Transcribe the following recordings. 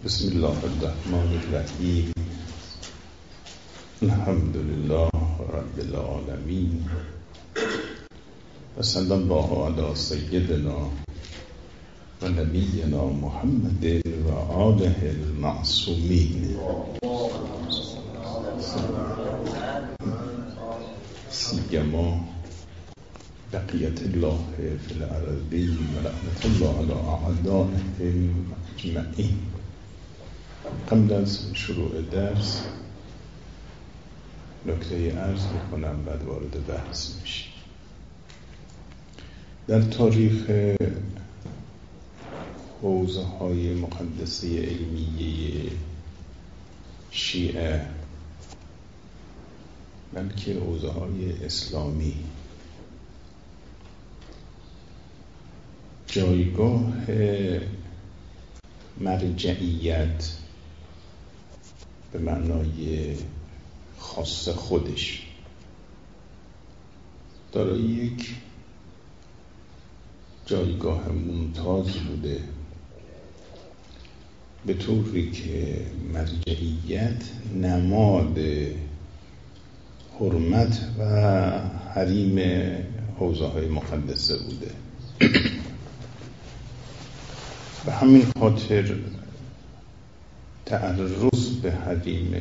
بسم الله الرحمن الرحیم. الحمد لله رب العالمین و صلی الله علی سیدنا و نبینا محمد و آله المعصومین. سیما بقیت الله فی الارضین و لعنت الله علی اعدائهم اجمعین. قبل از شروع درس نکته عرض میکنم، بعد وارد بحث میشیم. در تاریخ حوزه های مقدسه علمیه شیعه، بلکه حوزه های اسلامی، جایگاه مرجعیت به معنای خاص خودش دارای یک جایگاه ممتاز بوده، به طوری که مرجعیت نماد حرمت و حریم حوزه های مقدسه بوده. به همین خاطر تعرض به حریم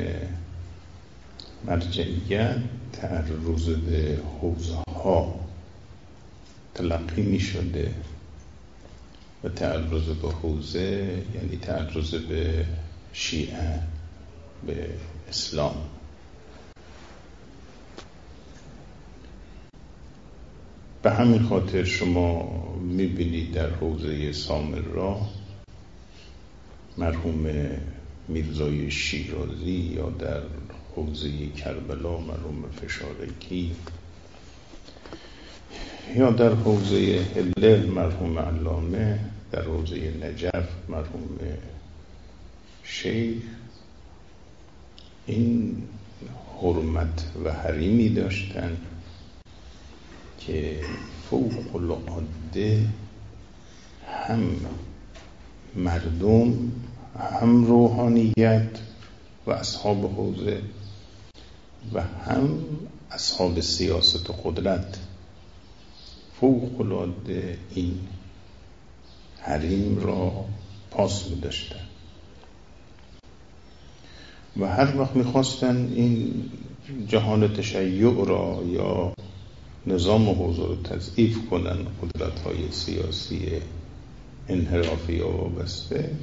مرجعیت تعرض به حوزه ها تلقی می شده و تعرض به حوزه یعنی تعرض به شیعه، به اسلام. به همین خاطر شما می بینید در حوزه سامرا مرحوم میرزای شیرازی، یا در حوزه کربلا مرحوم فشارکی، یا در حوزه هلل مرحوم علامه، در حوزه نجف مرحوم شیخ، این حرمت و حریمی داشتن که فوق العاده هم مردم، هم روحانیت و اصحاب حوزه و هم اصحاب سیاست و قدرت فوق العاده این حریم را پاس می داشتن و هر وقت می خواستن این جهان تشیع را یا نظام حوزه را تضعیف کنن، قدرت های سیاسی انحرافی و وابسته،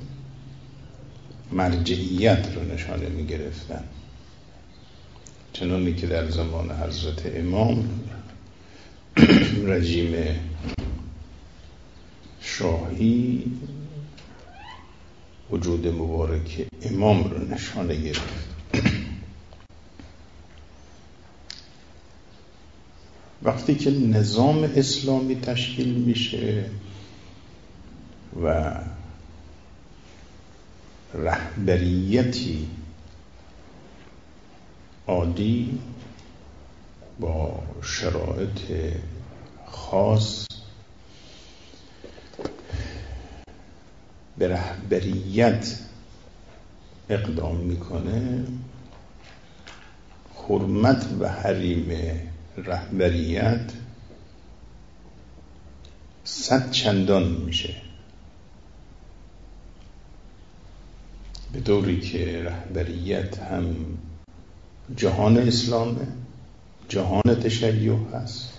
مرجعیت رو نشانه می گرفتن. چنانی که در زمان حضرت امام رژیم شاهی وجود مبارک امام رو نشانه گرفت. وقتی که نظام اسلامی تشکیل میشه و رهبریتی عادی با شرایط خاص به رهبریت اقدام میکنه، حرمت و حریم رهبریت 100 چندان میشه، به طوری که رهبریت هم جهان اسلامه، جهان تشیع هست،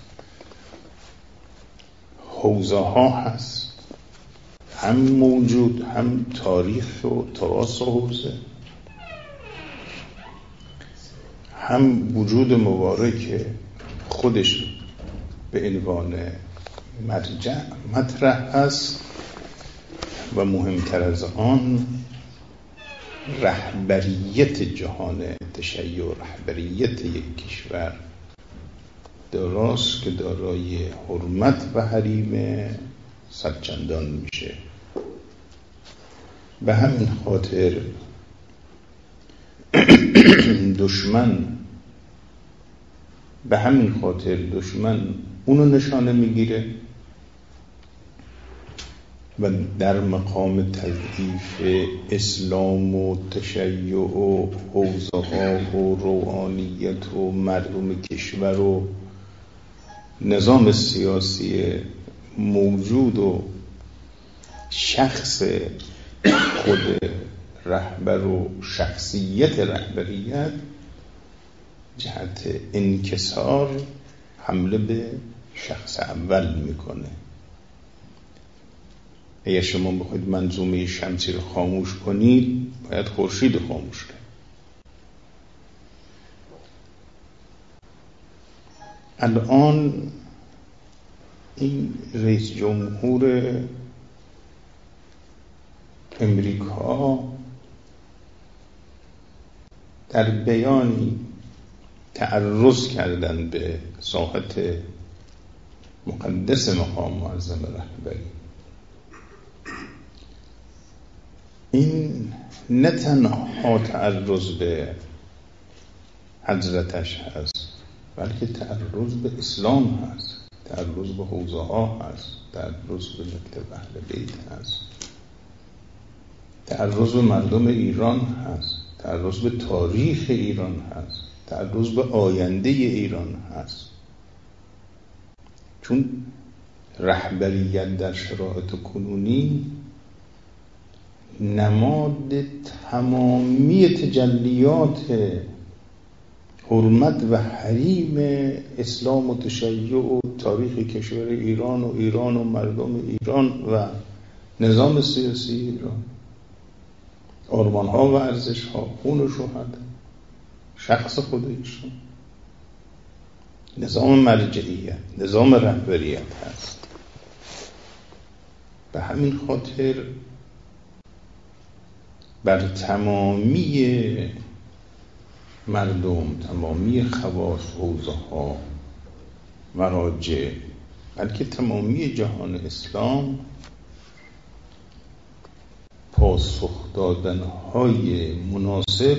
حوزه ها هست، هم موجود، هم تاریخ و تراث حوزه، هم وجود مبارک خودش به عنوان مرجع مطرح هست و مهمتر از آن رهبریت جهان تشیع، رهبریت یک کشور دراست که دارای حرمت و حریم 100 چندان میشه. به همین خاطر دشمن اونو نشانه میگیره و در مقام تضعیف اسلام و تشیع و حوزه‌ها و روحانیت و مردم کشور و نظام سیاسی موجود و شخص خود رهبر و شخصیت رهبریت جهت انکسار حمله به شخص اول میکنه. اگر شما بخواید منظومه شمسی رو خاموش کنید باید خورشید خاموش کنید. الان این رئیس جمهور امریکا در بیانی تعرض کردن به ساحت مقدس مقام معظم رهبری. این نه تنها تعرض به حضرتش هست بلکه تعرض به اسلام هست، تعرض به حوزه ها هست، تعرض به مکتب اهل بیت هست، تعرض به مردم ایران هست، تعرض به تاریخ ایران هست، تعرض به آینده ایران هست. چون رهبریت در شرایط کنونی نماد تمامی تجلیات حرمت و حریم اسلام و تشیع و تاریخ کشور ایران و مردم ایران و نظام سیاسی ایران، آرمان‌ها و ارزش‌ها، خون و شهداء، شخص خودشون، نظام مرجعیت، نظام رهبریت هست. به همین خاطر بر تمامی مردم، تمامی خواص، حوزه‌ها، مراجع، بلکه تمامی جهان اسلام پاسخ دادن‌های مناسب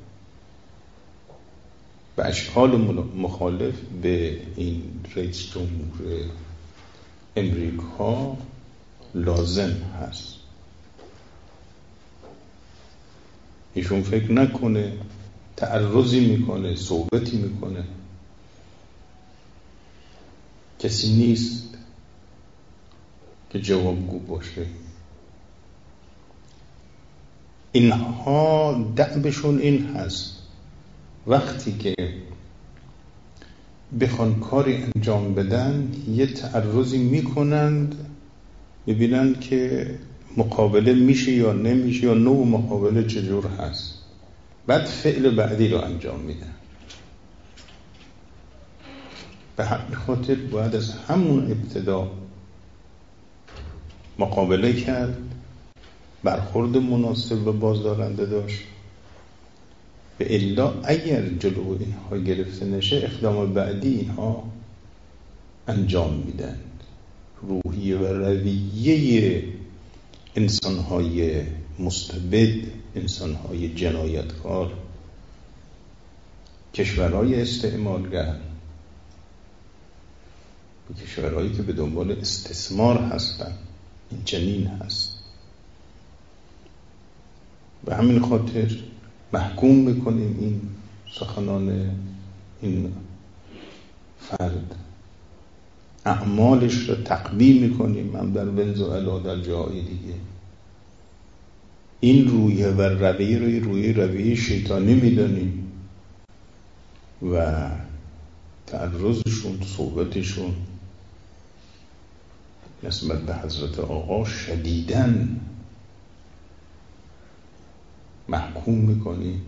به اشکال مخالف به این رئیس جمهور امریکا لازم هست. ایشون فکر نکنه تعرضی میکنه، صحبتی میکنه، کسی نیست که جوابگو باشه. اینها دأبشون این هست وقتی که بخوان کاری انجام بدن یه تعرضی میکنند، ببینند که مقابله میشه یا نمیشه یا نوع مقابله چجور هست، بعد فعل بعدی رو انجام میدن. به همین خاطر باید از همون ابتدا مقابله کرد، برخورد مناسب و بازدارنده داشت. به الا اگر جلو اینها گرفته نشه اقدام بعدی اینها انجام میدن. روحیه و رویه انسانهای مستبد، انسانهای جنایتکار، کشورهای استعمارگر، کشورهایی که به دنبال استثمار هستن، این چنین هست. به همین خاطر محکوم میکنیم این سخنان این فرد، اعمالش رو تقبیح میکنیم، هم در ونزوئلا در جاهای دیگه. این رویه و رویه شیطانی میدانیم و تعرضشون، صحبتشون نسبت به حضرت آقا شدیداً محکوم میکنیم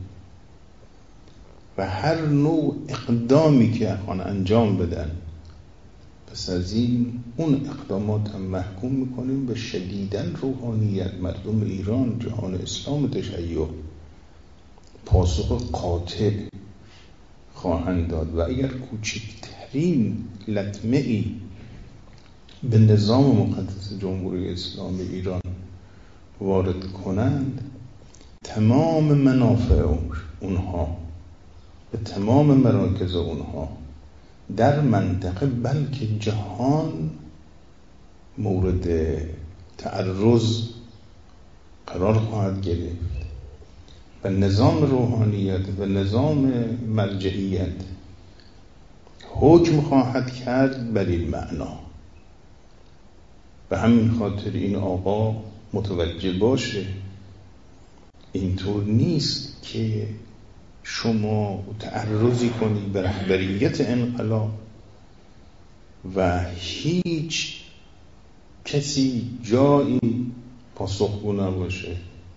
و هر نوع اقدامی که اخوان انجام بدن پس از این اون اقدامات هم محکوم میکنیم به شدیداً روحانیت، مردم ایران، جهان اسلام تشیع پاسخ قاطع خواهند داد. و اگر کوچکترین لطمه ای به نظام مقدس جمهوری اسلامی ایران وارد کنند، تمام منافع اونها به تمام مراکز اونها در منطقه بلکه جهان مورد تعرض قرار خواهد گرفت و نظام روحانیت و نظام مرجعیت حکم خواهد کرد بر این معنا. به همین خاطر این آقا متوجه باشه اینطور نیست که شما تعرضی کنی به رهبریت انقلاب و هیچ کسی جایی پاسخگو نباشه.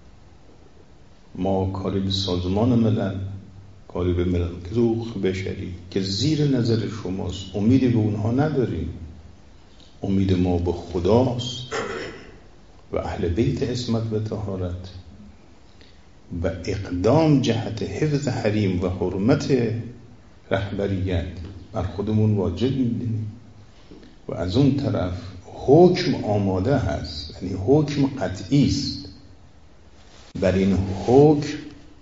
ما کاری به سازمان ملل، کاری به ملل حقوق بشری که زیر نظر شماست، امیدی به اونها نداریم. امید ما به خداست و اهل بیت عصمت و طهارت و اقدام جهت حفظ حریم و حرمت رهبریت بر خودمون واجب می‌دونیم. و از اون طرف حکم آماده هست، یعنی حکم قطعی است. بر این حکم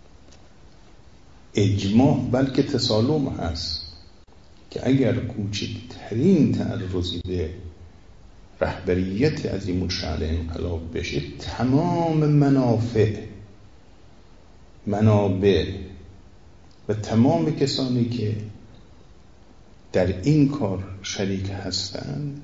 اجماع بلکه تسالم هست که اگر کوچکترین تعرضی به رهبریت عظیم الشأن انقلاب بشه، تمام منابع و تمام کسانی که در این کار شریک هستند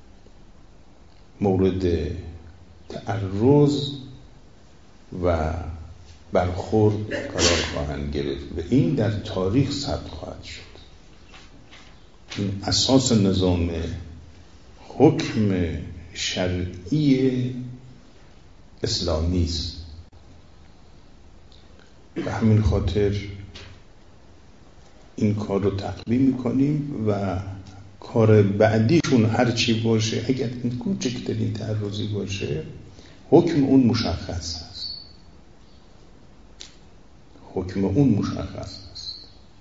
مورد تعرض و برخورد قرار خواهند گرفت و این در تاریخ ثبت خواهد شد. این اساس نظام حکم شرعی اسلامی است. به همین خاطر این کار رو تقویم میکنیم و کار بعدیشون هر چی باشه، اگر این کوچکترین تعرضی باشه، حکم اون مشخص است. حکم اون مشخص است.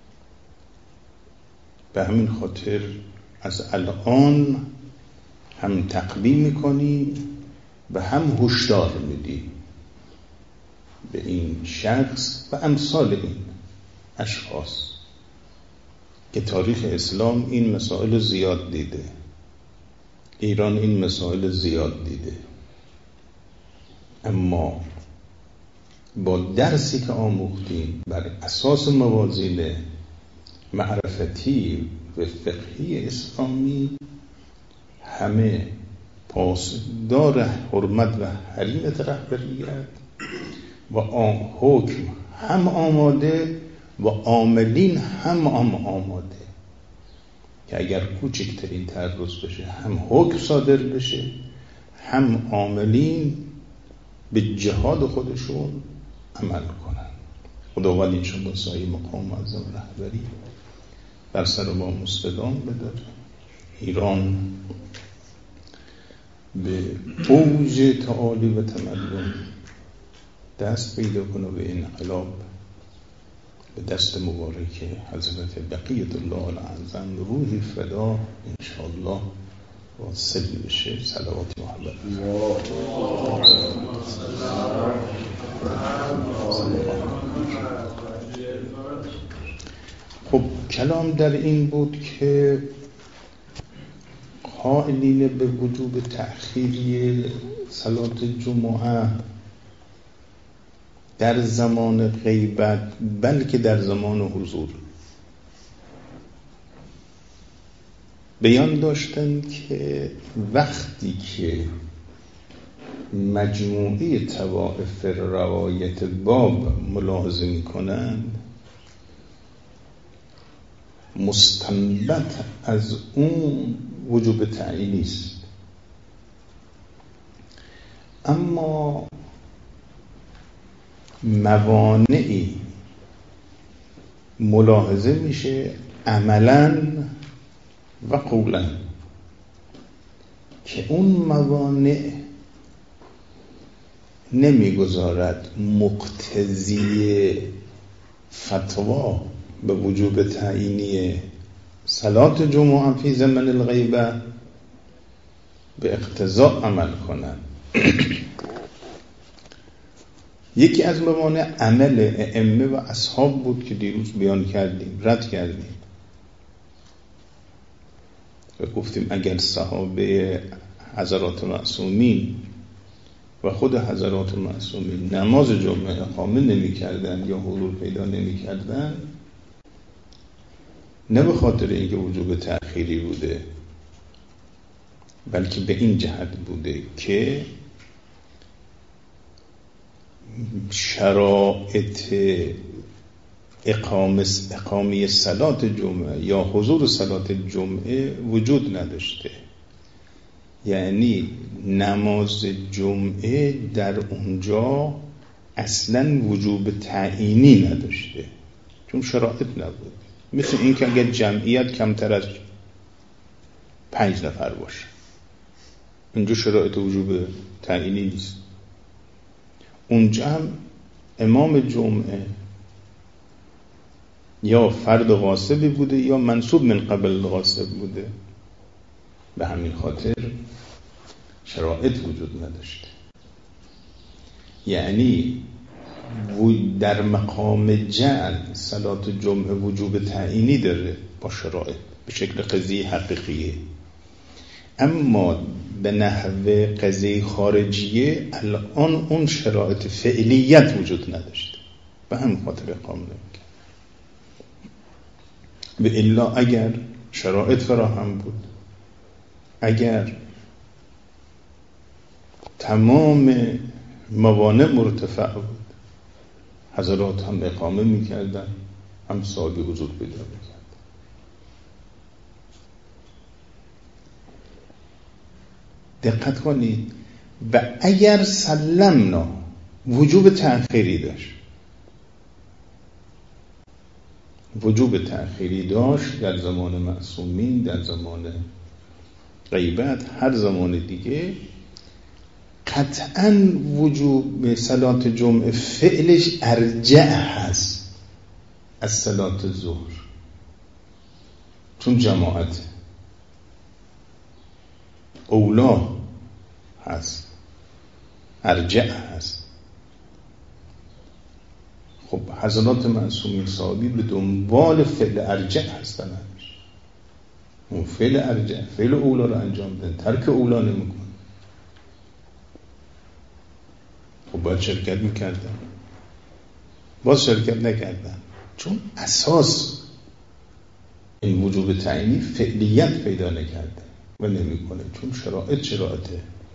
به همین خاطر از الان هم تقویم میکنیم و هم هشدار میدیم به این شخص و امثال این اشخاص که تاریخ اسلام این مسائل زیاد دیده، ایران این مسائل زیاد دیده، اما با درسی که آموختیم بر اساس موازین معرفتی و فقهی اسلامی همه پاسدار حرمت و حرمت رهبریت و حکم هم آماده و عاملین هم آماده که اگر کوچکترین تعرض بشه هم حکم صادر بشه، هم عاملین به جهاد خودشون عمل کنن. خداوند این شما سایه مقام معظم رهبری بر سر ما مستدام بداره. ایران به اوج تعالی و تمدن دست پیدا کنه به انقلاب به دست مبارک حضرت بقیت الله العظم، روحی فدا انشاءالله واصل بشه. صلوات محمد. خب کلام در این بود که قائلین به وجوب تأخیری صلات جمعه در زمان غیبت بلکه در زمان حضور بیان داشتند که وقتی که مجموعه طوائف روایت باب ملاحظه می‌کنند مستنبط از اون وجوب تعیینی است، اما موانعی ملاحظه میشه عملاً و قولاً که اون موانع نمیگذارد مقتضی فتوا به وجوب تعیینی صلات جمعه فی زمن الغیبه به اقتضا عمل کنند. یکی از موانع عمل ائمه و اصحاب بود که دیروز بیان کردیم، رد کردیم و گفتیم اگر صحابه حضرات معصومین و خود حضرات معصومین نماز جمعه اقامه نمی کردن یا حضور پیدا نمی کردن، نه به خاطر اینکه وجوب تأخیری بوده، بلکه به این جهت بوده که شرایط اقامه صلات جمعه یا حضور صلات جمعه وجود نداشته. یعنی نماز جمعه در اونجا اصلا وجوب تعیینی نداشته، چون شرایط نبود. مثل این که اگر جمعیت کمتر از 5 نفر باشه، اینجا شرایط وجوب تعیینی نیست. اونجا هم امام جمعه یا فرد غاصبی بوده یا منصوب من قبل غاصب بوده، به همین خاطر شرایط وجود نداشته. یعنی در مقام جعل صلات جمعه وجوب تعیینی داره با شرایط به شکل قضیه حقیقیه، اما به نحو قضیه خارجیه الان اون شرایط فعلیت وجود نداشته، به همین خاطر اقامه نمی‌کرد. به الا اگر شرایط فراهم بود، اگر تمام موانع مرتفع بود، حضرات هم اقامه میکردن، هم صاحب حضور پیدا میکردن. دقت کنید. و اگر سلمنا وجوب تأخیری داشت، وجوب تأخیری داشت در زمان معصومین، در زمان غیبت، هر زمان دیگه، قطعاً وجوب صلات جمعه فعلش ارجع هست از صلات ظهر، چون جماعت اولا هست، ارجع هست. خب حضرات معصومین صحابی به دنبال فعل ارجع هستن، اون فعل ارجع، فعل اولا رو انجام دادن، ترک اولا نمیکن. خب باید شرکت میکردن، باز شرکت نکردن، چون اساس این وجوب تعیینی فعلیت پیدا نکرده و نمیکنه، چون شرایط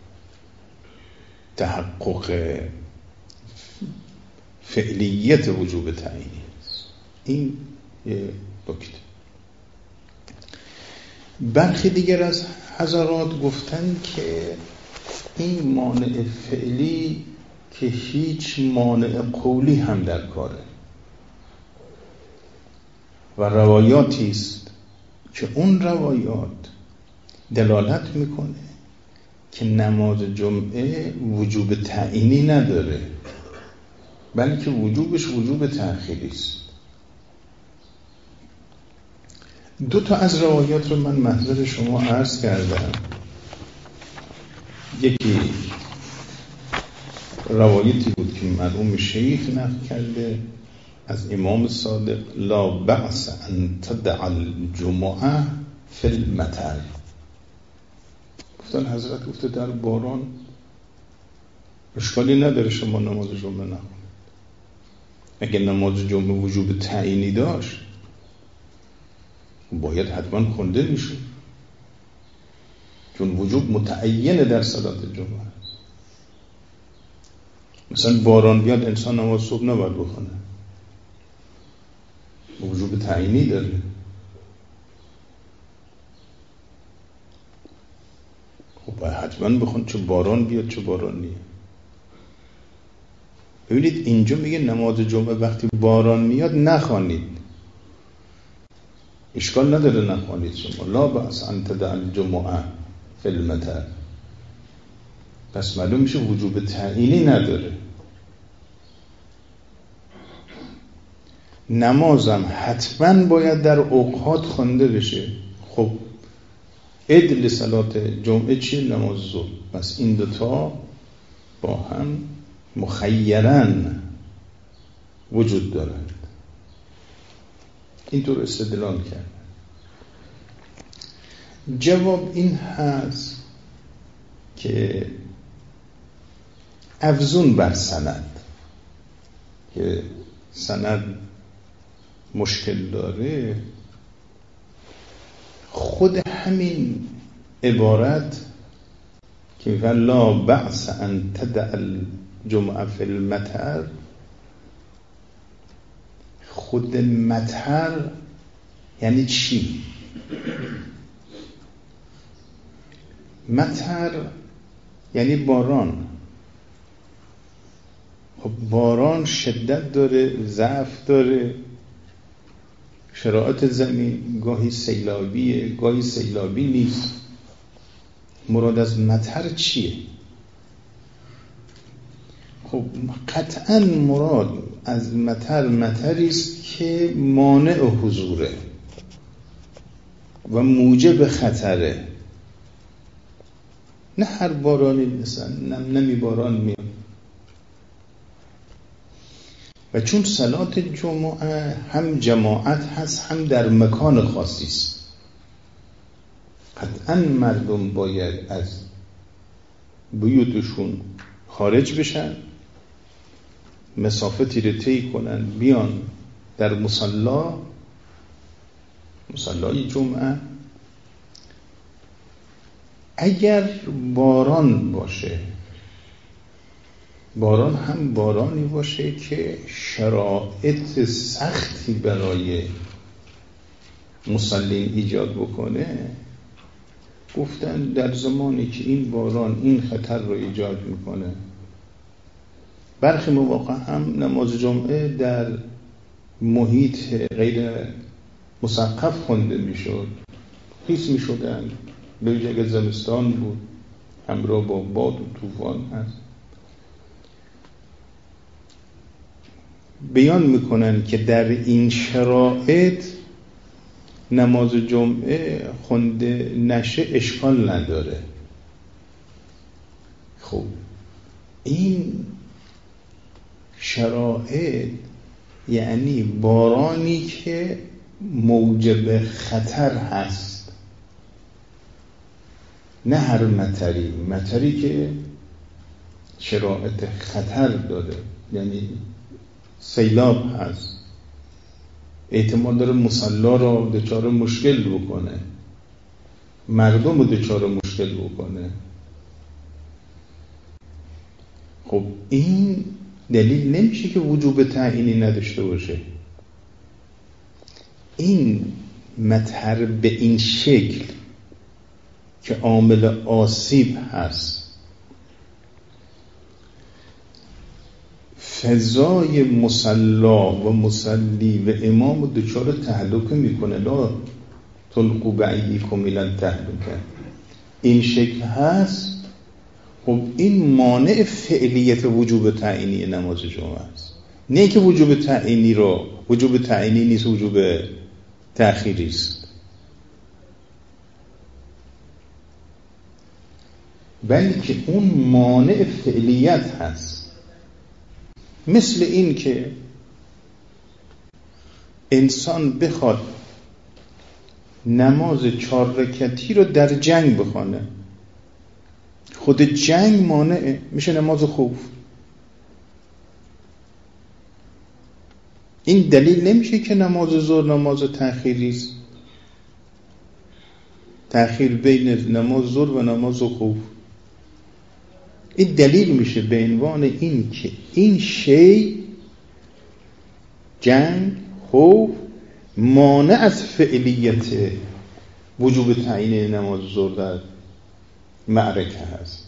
تحقق فعلیت وجوب تعیینی است. این یه نکته. برخی دیگر از حضرات گفتن که این مانع فعلی که هیچ مانع قولی هم در کاره و روایاتی است که اون روایات دلالت میکنه که نماز جمعه وجوب تعیینی نداره، بلکه وجوبش وجوب تأخیری است. 2 از روایات رو من محضر شما عرض کردم. یکی روایتی بود که مرحوم شیخ نقل کرده از امام صادق: لا بأس ان تدع الجمعه فی المطر. گفتن حضرت گفته در باران اشکالی نداره شما نماز جمعه نخونید. اگه نماز جمعه وجوب تعیینی داشت باید حتما خونده میشه، چون وجوب متعینه در صلات جمعه است. مثلا باران بیاد انسان نماز صبح نباید بخونه، وجوب تعیینی داره. خب باید حتما بخون، چه باران بیاد چه باران نیاد. ببینید اینجا میگه نماز جمعه وقتی باران میاد نخوانید، اشکال نداره نخوانید شما. لا بأس ان تدع الجمعه فی المطر. پس معلوم میشه وجوب تعیینی نداره. نمازم حتما باید در اوقات خوانده بشه. خب عدل صلات جمعه چیه؟ نماز ظهر. پس این 2 با هم مخیرن وجود دارند. اینطور استدلال کرد. جواب این هست که افزون بر سند که سند مشکل داره، خود همین عبارت که لا بأس ان تدع الجمعه فی المطر، خود مطر یعنی چی؟ مطر یعنی باران. خب باران شدت داره، ضعف داره، شرایط زمین گاهی سیلابیه گاهی سیلابی نیست. مراد از مطر چیه؟ خب قطعا مراد از مطر مطری است که مانع حضوره و موجب خطره. نه هر بارانی مثلا نمی باران میاد. و چون صلات جمعه هم جماعت هست هم در مکان خاصی است، قطعا مردم باید از بیوتشون خارج بشن، مسافتی رو طی کنن، بیان در مصلای جمعه. اگر باران باشه، باران هم بارانی باشه که شرایط سختی برای مصلین ایجاد بکنه، گفتن در زمانی که این باران این خطر رو ایجاد میکنه، برخی مواقع هم نماز جمعه در محیط غیر مسقف خونده میشد، خیس میشدن، به ویژه اگر زمستان بود همراه با باد و طوفان هست. بیان میکنن که در این شرایط نماز جمعه خونده نشه اشکال نداره. خب این شرایط یعنی بارانی که موجب خطر هست، نه هر مطری که شرایط خطر داره، یعنی سیلاب هست، احتمال داره مصلا رو دچار مشکل بکنه، مردم رو دچار مشکل بکنه. خب این دلیل نمیشه که وجوب تعیینی نداشته باشه. این مطر به این شکل که عامل آسیب هست، فضای مصلا و مصلی و امام دچار تهلکه میکنه. لا تلقوا بأیدیکم الی التهلکه، این شکل هست. خب این مانع فعلیت وجوب تعیینی نماز جمعه است. نه که وجوب تعیینی نیست، وجوب تأخیری است. بلکه اون مانع فعلیت هست. مثل این که انسان بخواد نماز 4 رکعتی رو در جنگ بخونه، خود جنگ مانعه، میشه نماز خوف. این دلیل نمیشه که نماز ظهر نماز تأخیری است، تأخیر بین نماز ظهر و نماز خوف. این دلیل میشه به عنوان این که این شی جنگ خوف مانع از فعلیت وجوب تعیین نماز ظهر در معرکه هست.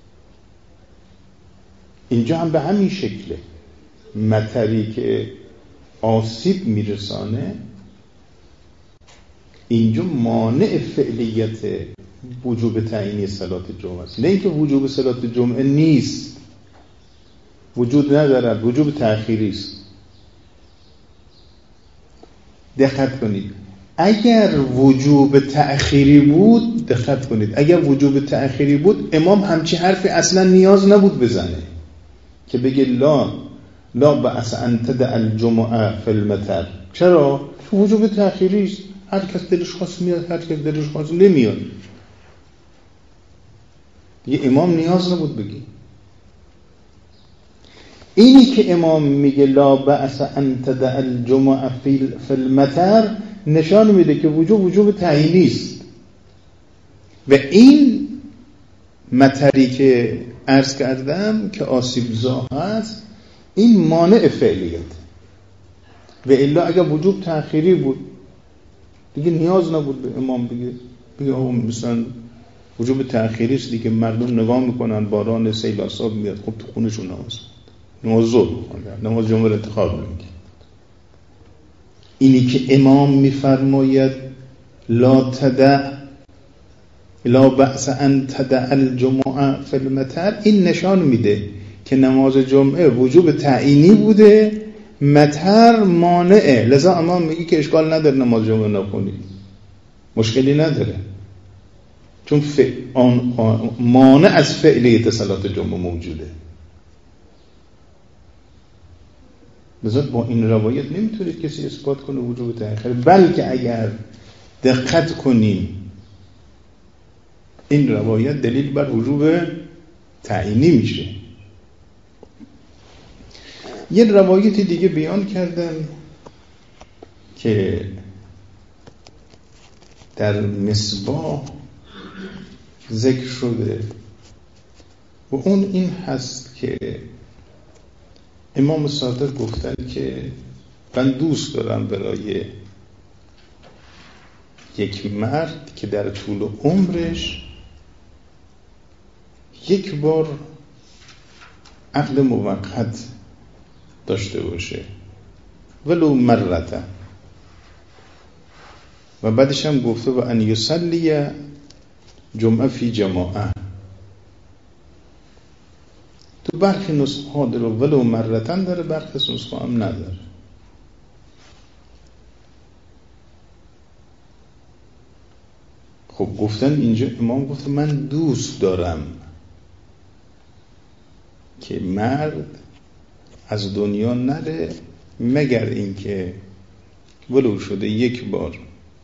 اینجا هم به همین شکله. مطری که آسیب میرسانه اینجا مانع فعلیت وجوب تعیینی صلات جمعه است. نه اینکه وجوب صلات جمعه نیست، وجود ندارد، وجوب تأخیری است. دقت کنید، اگر وجوب تأخیری بود، دقت کنید، اگر وجوب تأخیری بود امام همچی حرفی اصلا نیاز نبود بزنه که بگه لا بأس ان تدع الجمعه فی المطر. چرا؟ وجوب تأخیری است، هر کس دلش خواست میاد، هر کس دلش خواست نمیاد. دیگه امام نیاز نبود بگی. اینی که امام میگه لا بأس ان تدع الجمعه فی المطر نشان میده که وجوب تعیینی است و این مطری که عرض کردم که آسیبزا هست این مانع فعلیت و الا اگر وجوب تأخیری بود دیگه نیاز نبود به امام بگه مثلا وجوب تأخیری است دیگه، مردم نگاه میکنن باران سیل آساب میاد، خب تو خونشون نماز ظهر میکنن، نماز جمعه انتخاب نمیکنن. اینی که امام میفرماید لا بأس ان تدع الجمعه فی المطر، این نشان میده که نماز جمعه وجوب تعیینی بوده، مطر مانعه، لذا امام میگه که اشکال نداره نماز جمعه نخونی، مشکلی نداره، چون مانع از فعلیت صلات جمعه موجوده. لذا با این روایت نمیتونید کسی اثبات کنه وجوب تأخیر، بلکه اگر دقت کنیم این روایت دلیل بر وجوب تعیینی میشه. یه روایت دیگه بیان کردن که در مصباح ذکر شده و اون این هست که امام صادق گفتن که من دوست دارم برای یک مرد که در طول عمرش یک بار عقد موقت داشته باشه ولو مرتا، و بعدش هم گفته و ان یصلی جمعه فی جماعه. تو برخی نسخه ها داره ولو مرتا داره، برخی نسخه هم نداره. خب گفتن اینجا امام گفته من دوست دارم که مرد از دنیا نره مگر اینکه ولو شده یک بار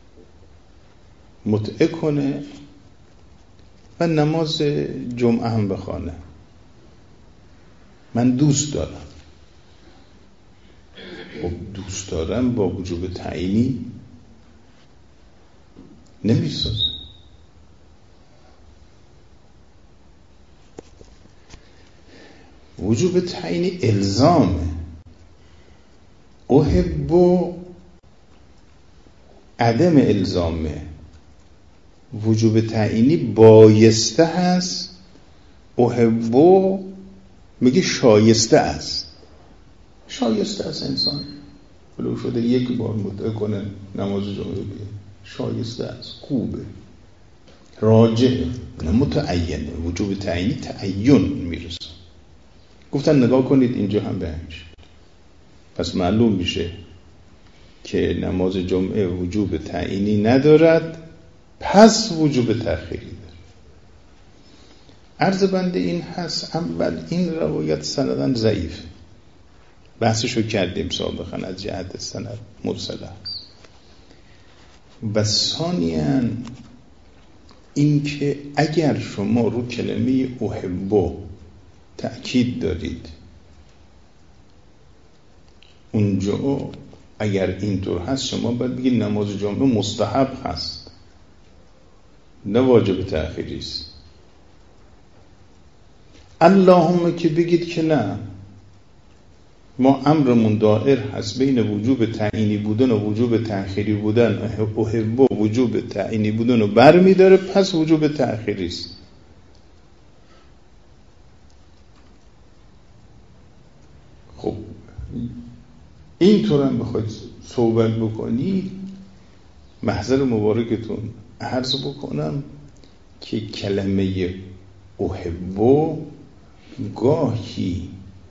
متعه کنه و نماز جمعه هم بخوانه. من دوست دارم. خب دوست دارم با وجوب تعیینی نمیسازه. وجوب تعیینی الزامه. احب عدم الزامه. وجوب تعیینی بایسته هست، احب میگه شایسته است. شایسته است انسان ولو شده یک بار متعه کنه نماز جمعه بیه، شایسته است، خوبه، راجعه، نه متعینه. وجوب تعیینی تعین میرسه. گفتن نگاه کنید اینجا هم به همین شد. پس معلوم میشه که نماز جمعه وجوب تعیینی ندارد، پس وجوب تأخیری داره. عرض بنده این هست، اول این روایت سنداً ضعیف، بحثشو کردیم سابقا، از جهت سند مرسله است. و ثانیاً این که اگر شما رو کلمه احبو تأکید دارید، اونجا اگر اینطور هست شما باید بگید نماز جمعه مستحب هست، نه واجب تأخیری است. اللهم که بگید که نه، ما امرمون دائر هست بین وجوب تعیینی بودن و وجوب تأخیری بودن، احب وجوب تعیینی بودن رو برمی داره، پس وجوب تأخیری است. خب اینطور هم بخواید صحبت بکنی، محضر مبارکتون عرض بکنم که کلمه احبو گاهی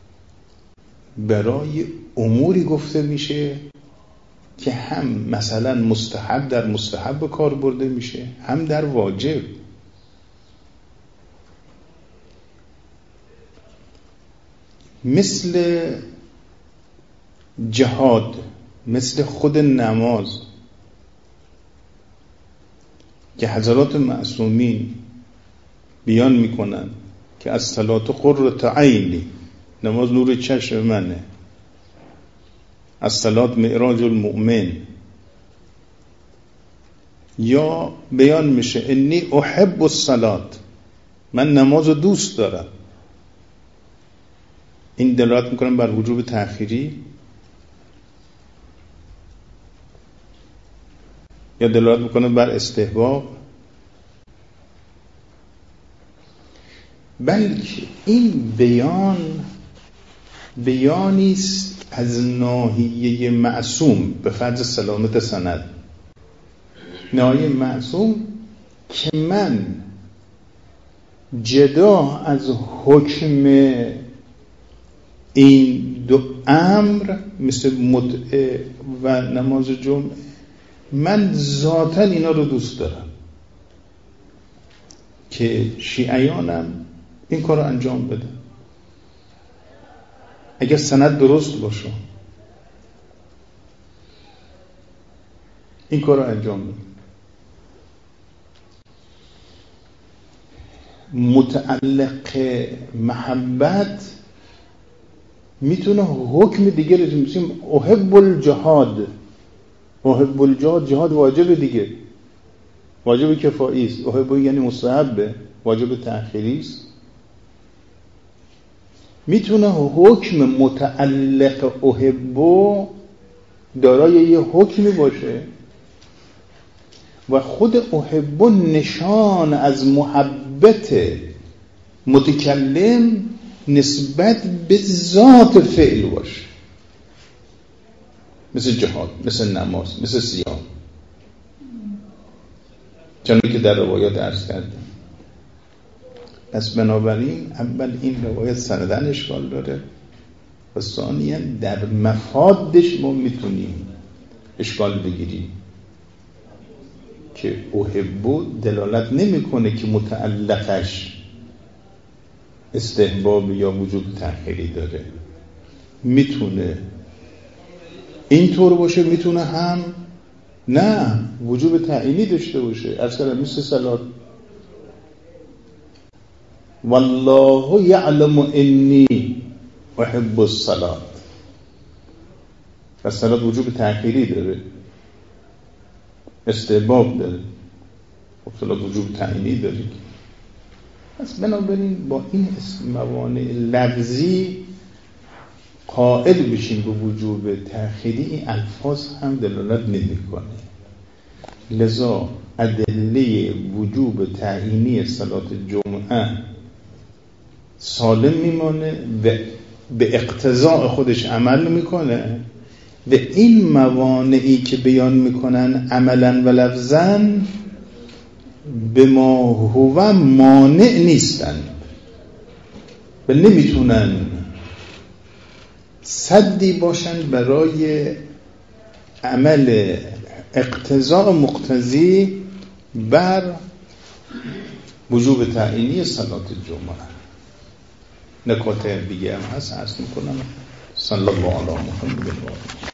برای اموری گفته میشه که هم مثلا مستحب در مستحب کار برده میشه، هم در واجب. مثل جهاد، مثل خود نماز که حضرات معصومین بیان میکنن که از صلات قرة عینی، نماز نور چشم منه، الصلاة معراج المؤمن. یا بیان میشه انی احب الصلاة، من نماز رو دوست دارم. این دلالت میکنم بر وجوب تأخیری یا دلالت میکنه بر استحباب؟ بلکه این بیانی است از ناحیه معصوم به فرض سلامت سند. ناحیه معصوم که من جدا از حکم این دو امر مثل متعه و نماز جمعه، من ذاتاً اینا رو دوست دارم که شیعیانم این کار رو انجام بده اگر سند درست باشه، این کار رو انجام بده. متعلق محبت میتونه حکم دیگه رو میسیم احب الجهاد. احب الجهاد، جهاد واجب دیگه، واجب کفایی است. احب یعنی مستحبه، واجب تأخیری است. میتونه حکم متعلق احبو دارای یه حکمی باشه و خود احبو نشان از محبت متکلم نسبت به ذات فعل باشه، مثل جهاد، مثل نماز، مثل صیام، چنانکه که در روایات عرض کردم. پس بنابراین اول این روایت سندن اشکال داره و ثانیاً در مفادش ما میتونیم اشکال بگیریم که احبو دلالت نمیکنه که متعلقش استحباب یا وجود تأخیری داره. میتونه اینطور باشه، میتونه هم نه وجوب تعیینی داشته باشه. اصلا مثل صلات والله یعلم انی احب الصلاة، و صلات وجوب تأخیری داره، استحباب داره، خب صلات وجوب تعیینی داره. پس بنابراین با این موانع لفظی قائل بشیم به وجوب تأخیری، این الفاظ هم دلالت نمی‌کنه. لذا ادله وجوب تعیینی صلات جمعه سالم میمانه و به اقتضاء خودش عمل میکنه و این موانعی که بیان میکنن عملا و لفظا به ما هو مانع نیستن و نمیتونن سدی باشن برای عمل اقتضاء مقتضی بر وجوب تعیینی صلات جمعه. نکات دیگه هم هست عرض میکنم. صلی الله علی محمد و آله.